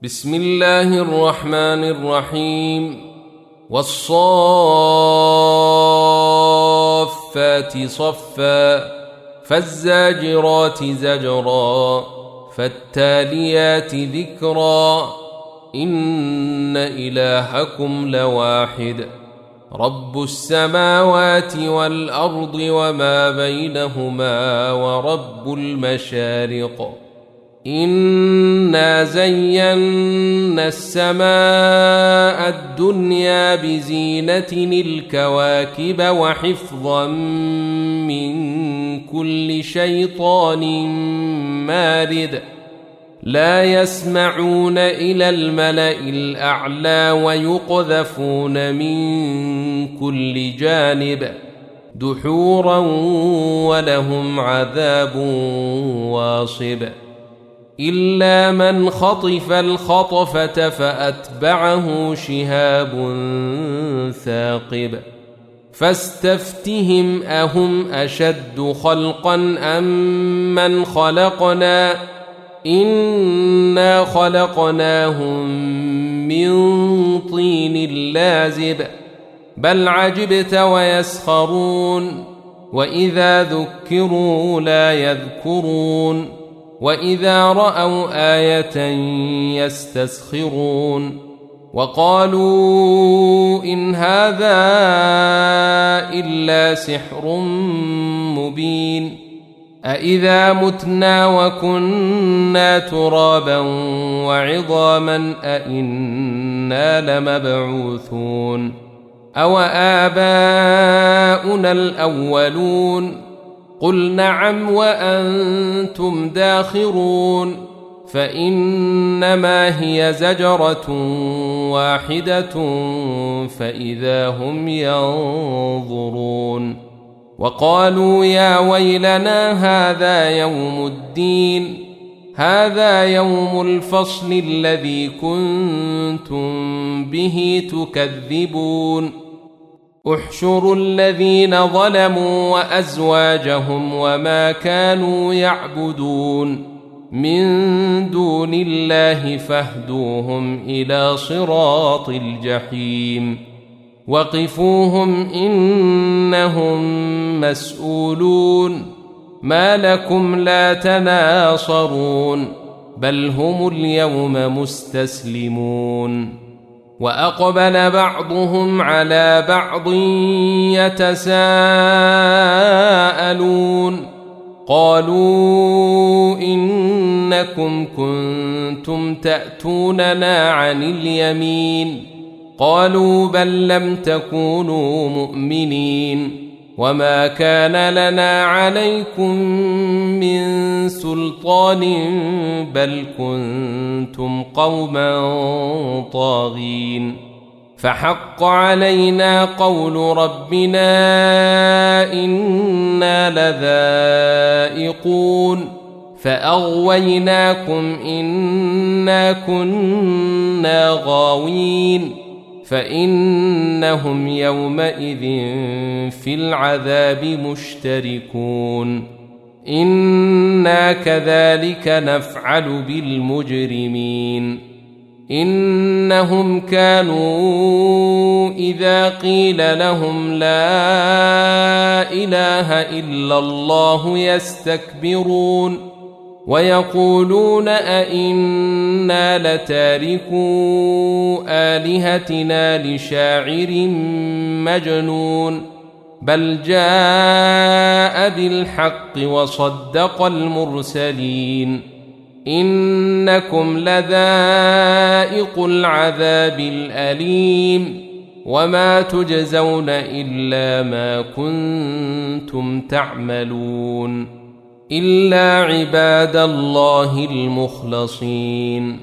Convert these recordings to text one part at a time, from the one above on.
بسم الله الرحمن الرحيم والصافات صفا فالزاجرات زجرا فالتاليات ذكرا إن إلهكم لواحد رب السماوات والأرض وما بينهما ورب المشارق إنا زينا السماء الدنيا بزينة الكواكب وحفظا من كل شيطان مارد لا يسمعون إلى الملأ الأعلى ويقذفون من كل جانب دحورا ولهم عذاب واصب إلا من خطف الخطفة فأتبعه شهاب ثاقب فاستفتهم أهم أشد خلقا أم من خلقنا إنا خلقناهم من طين لازب بل عجبت ويسخرون وإذا ذكروا لا يذكرون وإذا رأوا آية يستسخرون وقالوا إن هذا إلا سحر مبين أإذا متنا وكنا ترابا وعظاما أإنا لمبعوثون أو آباؤنا الأولون قل نعم وأنتم داخرون فإنما هي زجرة واحدة فإذا هم ينظرون وقالوا يا ويلنا هذا يوم الدين هذا يوم الفصل الذي كنتم به تكذبون احشروا الذين ظلموا وأزواجهم وما كانوا يعبدون من دون الله فاهدوهم إلى صراط الجحيم وقفوهم إنهم مسؤولون ما لكم لا تناصرون بل هم اليوم مستسلمون وأقبل بعضهم على بعض يتساءلون قالوا إنكم كنتم تأتوننا عن اليمين قالوا بل لم تكونوا مؤمنين وما كان لنا عليكم من سلطان بل كنتم قوما طاغين فحق علينا قول ربنا إنا لذائقون فأغويناكم إنا كنا غاوين فإنهم يومئذ في العذاب مشتركون إنا كذلك نفعل بالمجرمين إنهم كانوا إذا قيل لهم لا إله إلا الله يستكبرون ويقولون أئنا لتاركو آلهتنا لشاعر مجنون بل جاء بالحق وصدق المرسلين إنكم لذائق العذاب الأليم وما تجزون إلا ما كنتم تعملون إلا عباد الله المخلصين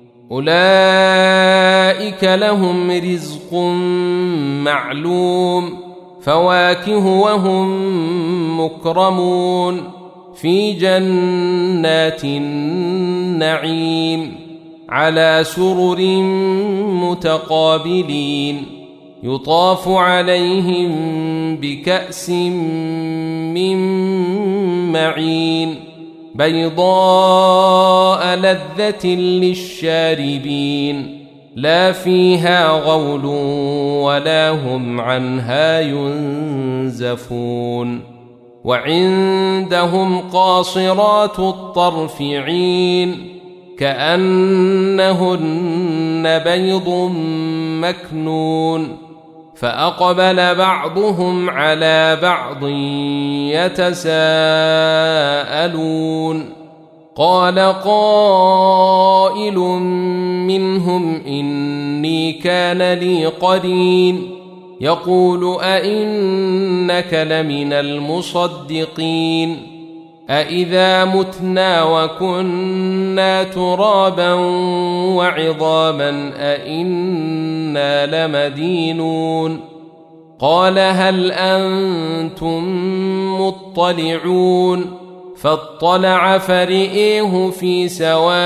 أولئك لهم رزق معلوم فواكه وهم مكرمون في جنات النعيم على سرر متقابلين يطاف عليهم بكأس من معين بيضاء لذة للشاربين لا فيها غول ولا هم عنها ينزفون وعندهم قاصرات الطرف عين كأنهن بيض مكنون فأقبل بعضهم على بعض يتساءلون قال قائل منهم إني كان لي قرين يقول أئنك لمن المصدقين أإذا متنا وكنا ترابا وعظاما أئنا لمدينون قال هل أنتم مطلعون فاطلع فرئيه في سواء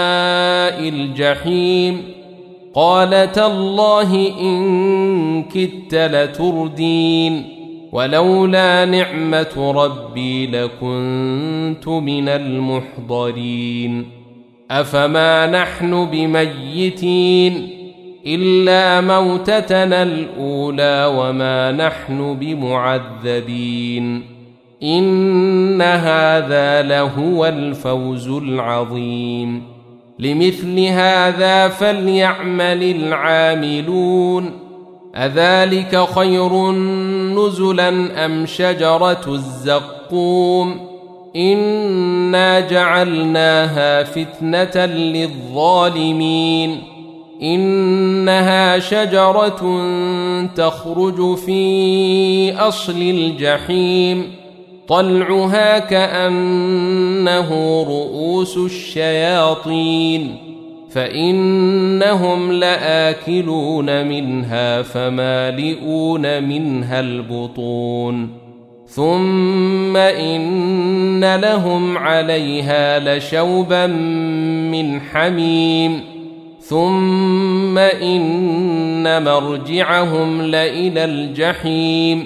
الجحيم قال تالله إن كدت لتردين ولولا نعمة ربي لكنت من المحضرين أفما نحن بميتين إلا موتتنا الأولى وما نحن بمعذبين إن هذا لهو الفوز العظيم لمثل هذا فليعمل العاملون أذلك خير نزلا أم شجرة الزقوم إنا جعلناها فتنة للظالمين إنها شجرة تخرج في أصل الجحيم طلعها كأنه رؤوس الشياطين فإنهم لآكلون منها فمالئون منها البطون ثم إن لهم عليها لشوبا من حميم ثم إن مرجعهم لإلى الجحيم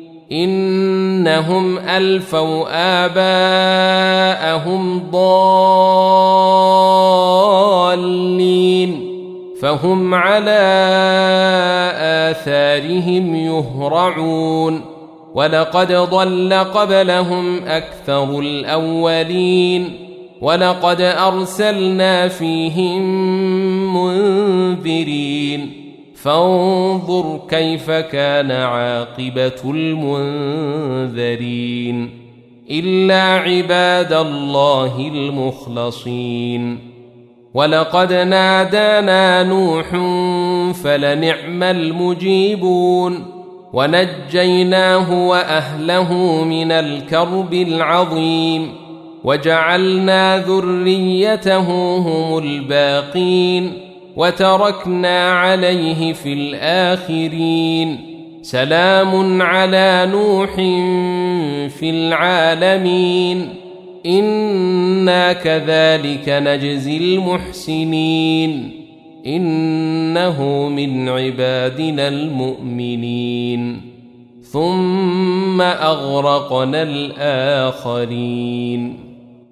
إنهم ألفوا آباءهم ضالين فهم على آثارهم يهرعون ولقد ضل قبلهم أكثر الأولين ولقد أرسلنا فيهم منذرين فانظر كيف كان عاقبة المنذرين إلا عباد الله المخلصين ولقد نادانا نوح فلنعم المجيبون ونجيناه وأهله من الكرب العظيم وجعلنا ذريته هم الباقين وتركنا عليه في الآخرين سلام على نوح في العالمين إنا كذلك نجزي المحسنين إنه من عبادنا المؤمنين ثم أغرقنا الآخرين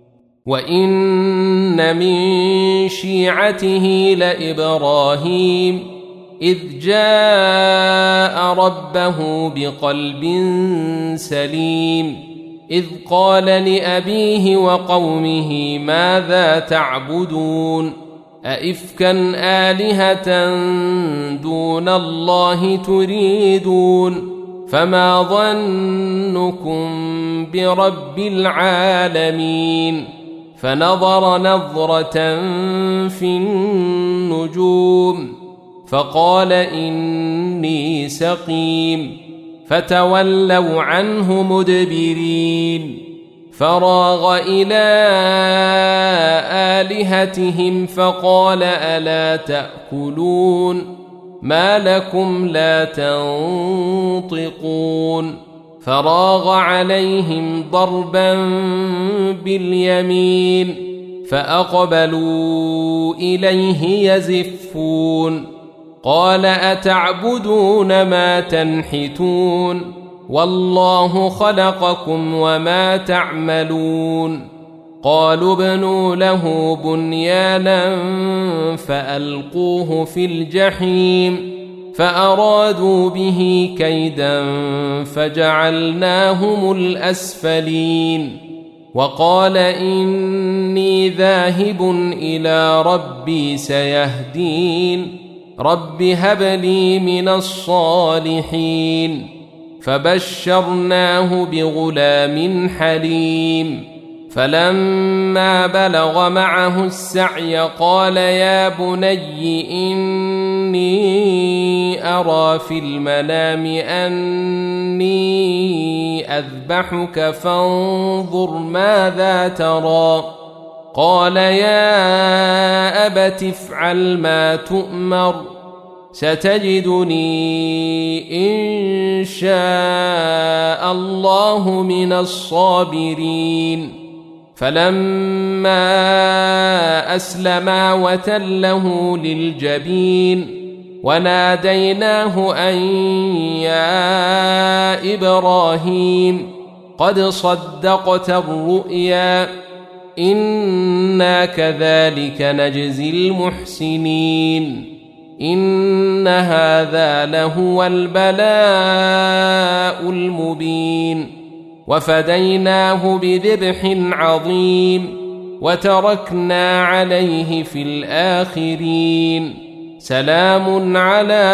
وإن من شيعته لإبراهيم إذ جاء ربه بقلب سليم إذ قال لأبيه وقومه ماذا تعبدون أئفكا آلهة دون الله تريدون فما ظنكم برب العالمين فنظر نظرة في النجوم فقال إني سقيم فتولوا عنه مدبرين فراغ إلى آلهتهم فقال ألا تأكلون ما لكم لا تنطقون فراغ عليهم ضربا باليمين فأقبلوا إليه يزفون قال أتعبدون ما تنحتون والله خلقكم وما تعملون قالوا ابنوا له بنيانا فألقوه في الجحيم فأرادوا به كيدا فجعلناهم الأسفلين وقال إني ذاهب إلى ربي سيهدين رب هب لي من الصالحين فبشرناه بغلام حليم فلما بلغ معه السعي قال يا بني إني أرى في المنام أني أذبحك فانظر ماذا ترى قال يا أبت افعل ما تؤمر ستجدني إن شاء الله من الصابرين فلما أسلما وتله للجبين وناديناه أن يا إبراهيم قد صدقت الرؤيا إنا كذلك نجزي المحسنين إن هذا لهو البلاء المبين وفديناه بذبح عظيم وتركنا عليه في الآخرين سلام على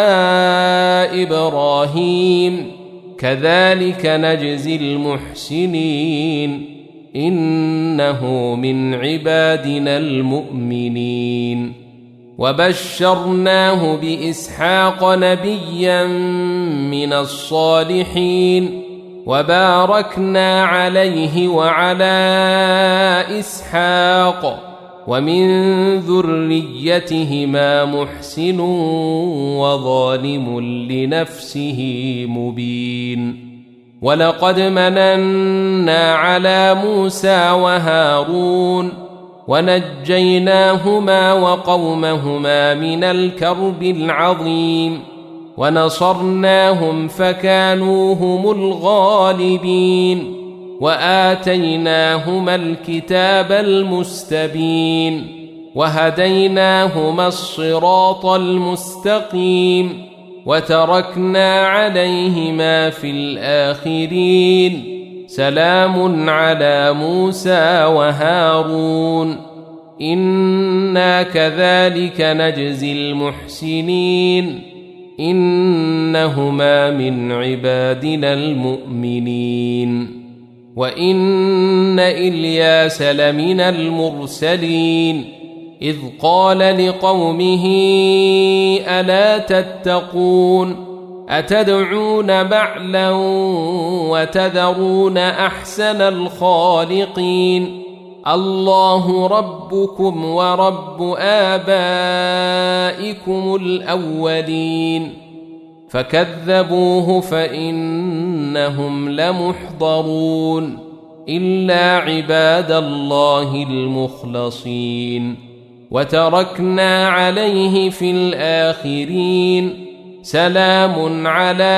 إبراهيم كذلك نجزي المحسنين إنه من عبادنا المؤمنين وبشرناه بإسحاق نبيا من الصالحين وباركنا عليه وعلى إسحاق ومن ذريتهما محسن وظالم لنفسه مبين ولقد مننا على موسى وهارون ونجيناهما وقومهما من الكرب العظيم ونصرناهم فكانوا هم الغالبين وآتيناهما الكتاب المستبين وهديناهما الصراط المستقيم وتركنا عليهما في الآخرين سلام على موسى وهارون إنا كذلك نجزي المحسنين إنهما من عبادنا المؤمنين وإن إلياس لمن المرسلين إذ قال لقومه ألا تتقون أتدعون بعلا وتذرون أحسن الخالقين الله ربكم ورب آبائكم الأولين فكذبوه فإنهم لمحضرون إلا عباد الله المخلصين وتركنا عليه في الآخرين سلام على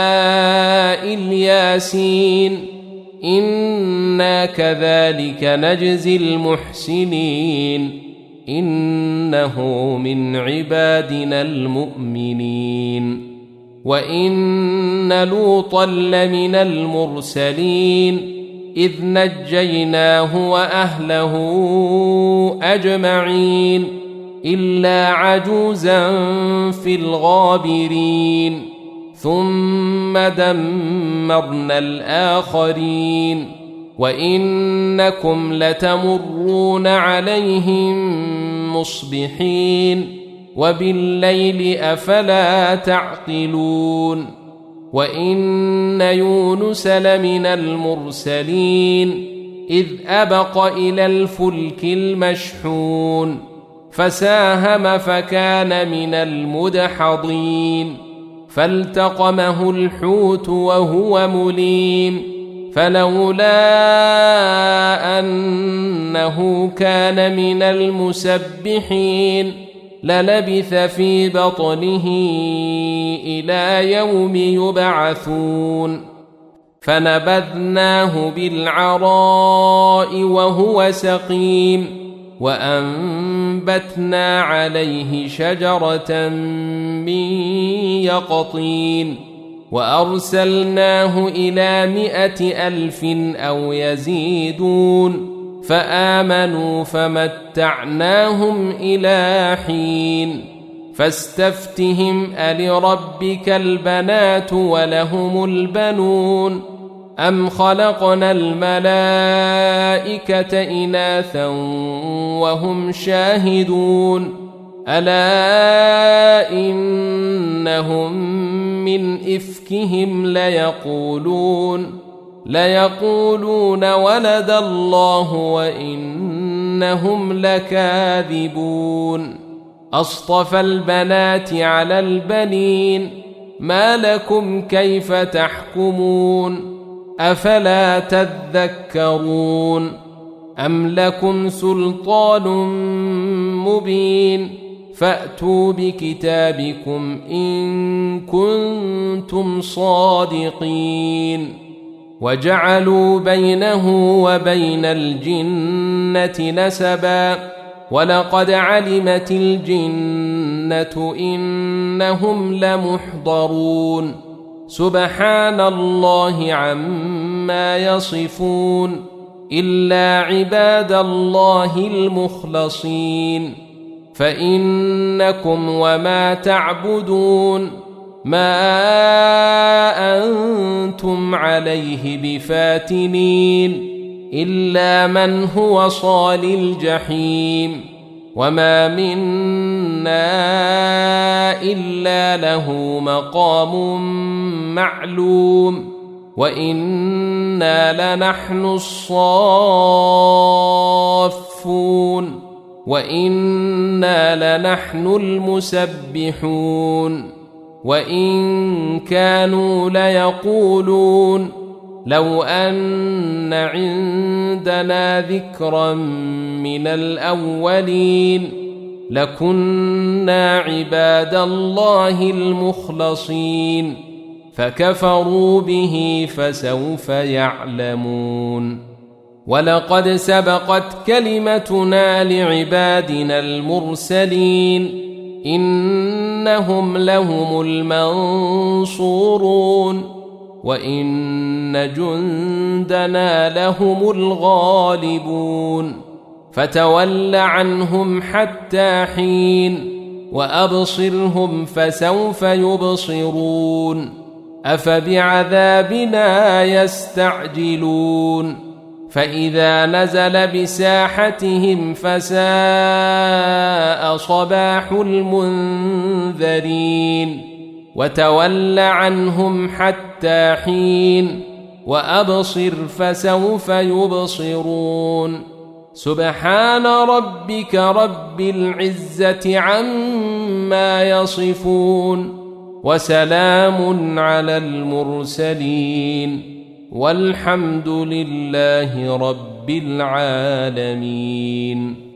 الياسين إنا كذلك نجزي المحسنين إنه من عبادنا المؤمنين وإن لوطا لمن المرسلين إذ نجيناه وأهله أجمعين إلا عجوزا في الغابرين ثم دمرنا الآخرين وإنكم لتمرون عليهم مصبحين وبالليل أفلا تعقلون وإن يونس لمن المرسلين إذ أبق إلى الفلك المشحون فساهم فكان من المدحضين فالتقمه الحوت وهو مليم فلولا أنه كان من المسبحين للبث في بطنه إلى يوم يبعثون فنبذناه بالعراء وهو سقيم وأنبتنا عليه شجرة من يقطين وأرسلناه إلى 100,000 أو يزيدون فآمنوا فمتعناهم إلى حين فاستفتهم ألربك البنات ولهم البنون أم خلقنا الملائكة إناثا وهم شاهدون ألا إنهم من إفكهم ليقولون ولد الله وإنهم لكاذبون أصطفى البنات على البنين ما لكم كيف تحكمون أفلا تذكرون أم لكم سلطان مبين فأتوا بكتابكم إن كنتم صادقين وجعلوا بينه وبين الجنة نسبا ولقد علمت الجنة إنهم لمحضرون سبحان الله عما يصفون إلا عباد الله المخلصين فإنكم وما تعبدون ما أنتم عليه بفاتنين إلا من هو صال الجحيم وما منا إلا له مقام معلوم وإنا لنحن الصافون وإنا لنحن المسبحون وإن كانوا ليقولون لو أن عندنا ذكرا من الأولين لكنا عباد الله المخلصين فكفروا به فسوف يعلمون ولقد سبقت كلمتنا لعبادنا المرسلين إنهم لهم المنصورون وإن جندنا لهم الغالبون فتول عنهم حتى حين وأبصرهم فسوف يبصرون أفبعذابنا يستعجلون فإذا نزل بساحتهم فساء صباح المنذرين وتول عنهم حتى حين وأبصر فسوف يبصرون سبحان ربك رب العزة عما يصفون وسلام على المرسلين والحمد لله رب العالمين.